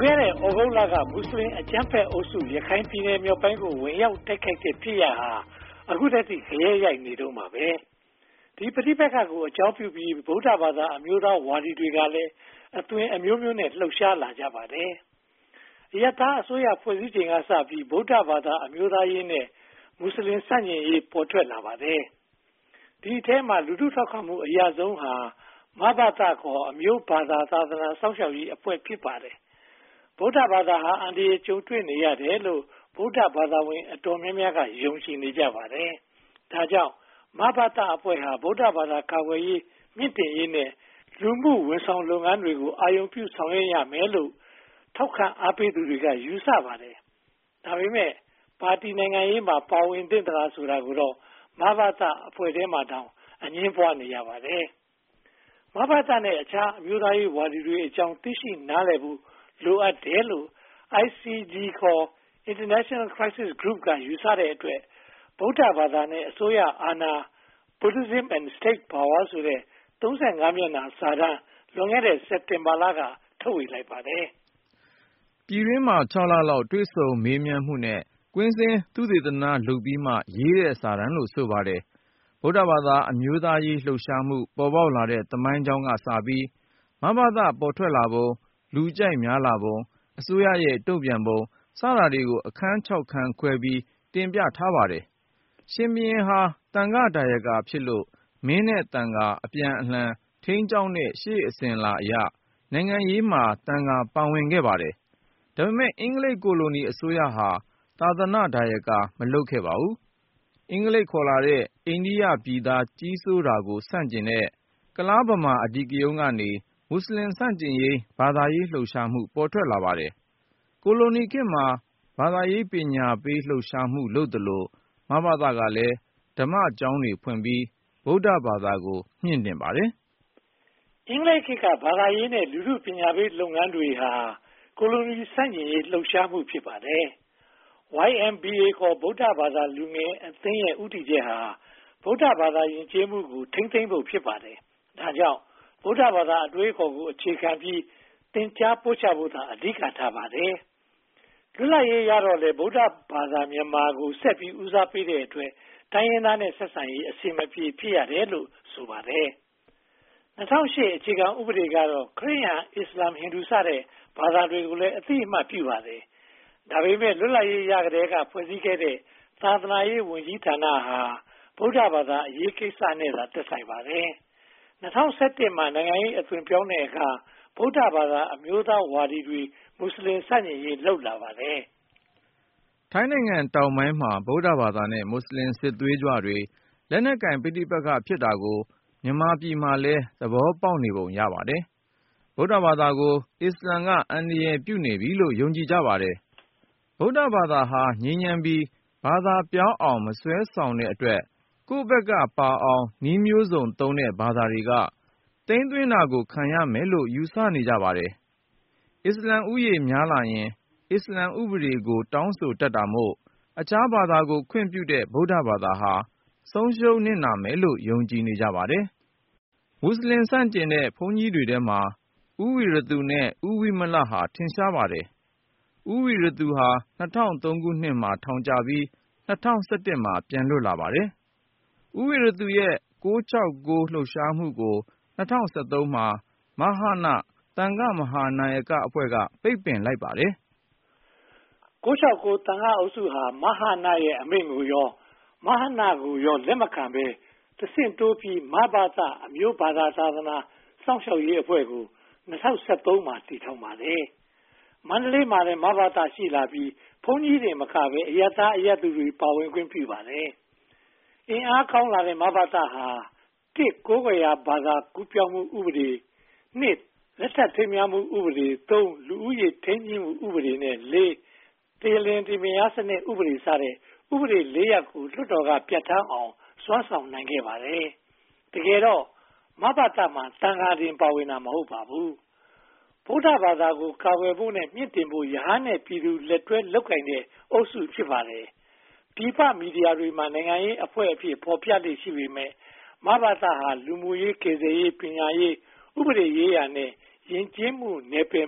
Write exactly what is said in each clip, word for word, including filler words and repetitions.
ခဲ့တဲ့ဩဂုတ်လကမွတ်စလင်အကြမ်းဖက်အုပ်စုရခိုင်ပြည်နယ်မြောက်ပိုင်းကိုဝင်ရောက်တိုက်ခိုက်တဲ့ဖြစ်ရပ်ဟာအခုတည်းကခရဲရိုက်နေတော့မှာပဲဒီပဋိပက္ခကိုအကြောင်းပြုပြီးဗုဒ္ဓဘာသာအမျိုးသားဝါဒီတွေကလည်းအသွင်အမျိုးမျိုးနဲ့လှုပ်ရှားလာကြပါတယ်။ရတာအစိုးရဖွဲ့စည်းချိန်ကစပြီးဗုဒ္ဓဘာသာအမျိုးသားရေးနဲ့မွတ်စလင်ဆန့်ကျင်ရေးပေါ်ထွက်လာပါတယ်။ဒီအထဲမှာလူထုထောက်ခံမှုအရဆုံးဟာမဘသခေါ်အမျိုးဘာသာသာသနာစောင့်ရှောက်ရေးအဖွဲ့ဖြစ်ပါတယ်။ဗုဒ္ဓဘာသာဟာအန္တရာယ်ကြုံတွေ့နေရတယ်လို့ဗုဒ္ဓဘာသာဝင်အတော်များများကယုံကြည်နေကြပါတယ်။ဒါကြောင့်မဘသအဖွဲ့ဟာဗုဒ္ဓဘာသာကာကွယ်ရေးမြင့်တင်ရေးနဲ့လူမှုဝန်ဆောင်လုပ်ငန်းတွေကိုအာရုံပြုဆောင်ရွက်ရမယ်လို့ထောက်ခံအားပေးသူတွေကယူဆပါတယ်။ဒါပေမဲ့ပါတီနိုင်ငံရေးမှာပါဝင်သင့်သလားဆိုတာကိုတော့မဘသအဖွဲ့ထဲမှာတောင်အငြင်းပွားနေရပါတယ်။မဘသနဲ့အခြားအမျိုးသားရေးဝါဒီတွေအကြောင်းသိရှိနားလည်ဖို့လိုအပ်တယ်လို့ I C G ခေါ် International Crisis Group ကယူဆတဲ့အတွက်ဗုဒ္ဓဘာသာနဲ့အစိုးရအာဏာ Buddhism and State Power ဆိုတဲ့သုံးဆယ့်ငါးမျက်နှာစာတမ်းလွန်ခဲ့တဲ့စက်တင်ဘာလကထုတ်ဝေလိုက်ပါတယ်။ပြည်တွင်းမှာခြောက်လလောက်တွေ့ဆုံမေးမြန်းမှုနဲ့ကွင်းဆင်းသုတေသနလုပ်ပြီးမှရေးတဲ့စာတမ်းလို့ဆိုပါတယ်။ဗုဒ္ဓဘာသာအမျိုးသားရေးလှုပ်ရှားမှုပေါ်ပေါက်လာတဲ့သမိုင်းကြောင်းကစပြီးမဘသပေါ်ထွက်လာပုံလူကြိုက်များလာပုံအစိုးရရဲ့တုံ့ပြန်ပုံစတာတွေကိုအခန်းခြောက်ခန်းခွဲပြီးတင်ပြထားပါတယ်။ရှင်ဘုရင်ဟာသံဃာဒါယကာဖြစ်လို့မင်းနဲ့သံဃာအပြန်အလှန်ထိန်းကျောင်းတဲ့ရှေ့အစဉ်အလာအရနိုင်ငံရေးမှာသံဃာပါဝင်ခဲ့ပါတယ်။ဒါပေမဲ့အင်္ဂလိပ်ကိုလိုနီအစိုးရဟာသာသနာဒါယကာမလုပ်ခဲ့ပါဘူး။အင်္ဂလိပ်ခေါ်လာတဲ့အိန္ဒိယပြည်သားကြီးစိုးတာကိုဆန့်ကျင်တဲ့ကလားဗမာအဓိကရုဏ်းကနေမွတ်စလင်ဆန့်ကျင်ရေးဘာသာရေးလှုပ်ရှားမှုပေါ်ထွက်လာပါတယ်။ကိုလိုနီခေတ်မှာဘာသာရေးပညာပေးလှုပ်ရှားမှုလုပ်သလိုမဘသကလည်းဓမ္မကျောင်းတွေဖွင့်ပြီးဗုဒ္ဓဘာသာကိုမြှင့်တင်ပါတယ်။အင်္ဂလိပ်ခေတ်ကဘာသာရေးနဲ့လူထုပညာပေးလုပ်ငန်းတွေဟာကိုလိုနီဆန့်ကျင်ရေးလှုပ်ရှားမှုဖြစ်ပါတယ်။ Y M B A ခေါ်ဗုဒ္ဓဘာသာလူငယ်အသင်းရဲ့ဥတီချက်ဟာဗုဒ္ဓဘာသာယဉ်ကျေးမှုကိုထိန်းသိမ်းဖို့ဖြစ်ပါတယ်။ဒါကြောင့်ဗုဒ္ဓဘာသာအတွေးအခေါ်ကိုအခြေခံပြီးသင်ကြားပို့ချဖို့သာအဓိကထားပါတယ်။လွတ်လပ်ရေးရတော့လေဗုဒ္ဓဘာသာမြန်မာကိုဆက်ပြီးဦးစားပေးတဲ့အတွက်တိုင်းရင်းသားနဲ့ဆက်ဆံရေးအဆင်မပြေဖြစ်ရတယ်လို့ဆိုပါတယ်။၂၀၀၈အခြေခံဥပဒေကတော့ခရစ်ယာန်အစ္စလာမ်ဟိန္ဒူစတဲ့ဘာသာတွေကိုလည်းအသိအမှတ်ပြုပါတယ်။ဒါပေမဲ့လွတ်လပ်ရေးရကတည်းကဖွဲ့စည်းခဲ့တဲ့သာသနာရေးဝန်ကြီးဌာနဟာဗုဒ္ဓဘာသာအရေးကိစ္စနဲ့သာသက်ဆိုင်ပါတယ်။၂၀၁၁မှာနိုင်ငံရေးအသွင်ပြောင်းတဲ့အခါဗုဒ္ဓဘာသာအမျိုးသားဝါဒီတွေမွတ်စလင်ဆန့်ကျင်ရေးလှုပ်လာပါတယ်။ထိုင်းနိုင်ငံတောင်ပိုင်းမှာဗုဒ္ဓဘာသာနဲ့မွတ်စလင်စစ်သွေးကြွတွေလက်နက်ကိုင်ပဋိပက္ခဖြစ်တာကိုမြန်မာပြည်မှာလည်းသဘောပေါက်နေပုံရပါတယ်။ဗုဒ္ဓဘာသာကိုအစ္စလာမ်ကအန္တရာယ်ပြုနေပြီလို့ယုံကြည်ကြပါတယ်။ဗုဒ္ဓဘာသာဟာငြိမ်းချမ်းပြီးဘာသာပြောင်းအောင်မဆွဲဆောင်တဲ့အတွက်ကိုယ့်ဘက်ကပါအောင်နည်းမျိုးစုံသုံးတဲ့ဘာသာတွေကသိမ်းသွင်းတာကိုခံရမယ်လို့ယူဆနေကြပါတယ်။အစ္စလာမ်ဥယေများလာရင်အစ္စလာမ်ဥပဒေကိုတောင်းဆိုတတ်တာမို့အခြားဘာသာကိုခွင့်ပြုတဲ့ဗုဒ္ဓဘာသာဟာဆုံးရှုံးနစ်နာမယ်လို့ယုံကြည်နေကြပါတယ်။မွတ်စလင်ဆန့်ကျင်တဲ့ဘုန်းကြီးတွေထဲမှာဦးဝီရသူနဲ့ဦးဝိမလဟာထင်ရှားပါတယ်။ဦးဝီရသူဟာ၂၀၀၃ခုနှစ်မှာထောင်ကျပြီး၂၀၁၁မှာပြန်လွတ်လာပါတယ်။ဦးဝီရသူရဲ့၉၆၉လှုပ်ရှားမှုကို၂၀၁၃မှာမဟာနသံဃမဟာနာယကအဖွဲ့ကပိတ်ပင်လိုက်ပါတယ်။၉၆၉သံဃအုပ်စုဟာမဟာနရဲ့အမိန့်ကိုရောမဟာနကိုရောလက်မခံဘဲတဆင့်တိုးပြီးမဘသအမျိုးဘာသာသာသနာစောင့်ရှောက်ရေးအဖွဲ့ကို၂၀၁၃မှာတည်ထောင်ပါတယ်။မန္တလေးမှာလည်းမဘသရှိလာပြီးဘုန်းကြီးတွေမကဘဲအယက်သားအယက်သူတွေပါဝင်ခွင့်ပြုပါတယ်။အင်အားကောင်းလာတဲ့မဘသဟာတစ်ကိုးကွယ်ရာဘာသာကူးပြောင်းမှုဥပဒေနှစ်လက်ထပ်ထိမ်းမြားမှုဥပဒေသုံးလူဦးရေထိန်းသိမ်းမှုဥပဒေနဲ့လေးတရားလင်ဒီမယားစနစ်ဥပဒေစတဲ့ဥပဒေလေးရပ်ကိုလွှတ်တော်ကပြဋ္ဌာန်းအောင်စွမ်းဆောင်နိုင်ခဲ့ပါတယ်။တကယ်တော့မဘသမှာသံဃာတင်ပါဝင်တာမဟုတ်ပါဘူး။ဗုဒ္ဓဘာသာကိုကာကွယ်ဖို့နဲ့မြင့်တင်ဖို့ယဟန်နဲ့ပြည်သူလက်တွဲလုပ်ကိုင်တဲ့အုပ်စုဖြစ်ပါတယ်။ပြည်ပမီဒီယာတွေမှာနိုင်ငံရေးအဖွဲ့အဖြစ်ဖော်ပြလေ့ရှိပေမဲ့မဘသဟာလူမှုရေးကယ်ဆယ်ရေးပညာရေးဥပဒေရေးရာနဲ့ယဉ်ကျေးမှုနယ်ပယ်မှာ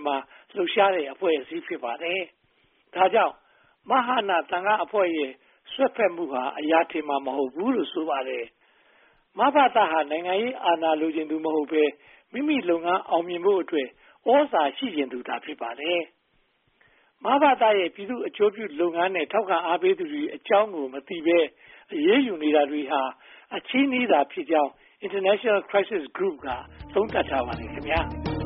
လှုပ်ရှားတဲ့အဖွဲ့အစည်းဖြစ်ပါတယ်။ဒါကြောင့်မဟာနာသံဃာအဖွဲ့ရဲ့ဆွဲဖက်မှုဟာအရာထင်မှာမဟုတ်ဘူးလို့ဆိုပါတယ်။မဘသဟာနိုင်ငံရေးအာဏာလိုချင်သူမဟုတ်ဘဲမိမိလုပ်ငန်းအောင်မြင်ဖို့အတွက်ဩဇာရှိကျင်သူသာဖြစ်ပါတယ်။မဘသရဲ့ပြည်သူ့အကျိုးပြုလုပ်ငန်းနဲ့ထောက်ခံအားပေးသူတွေအကြောင်းကိုမသိဘဲအရေးယူနေတာတွေဟာအချင်းနှီးတာဖြစ်ကြောင်း International Crisis Group ကသုံးသပ်ထားပါတယ်ခင်ဗျာ။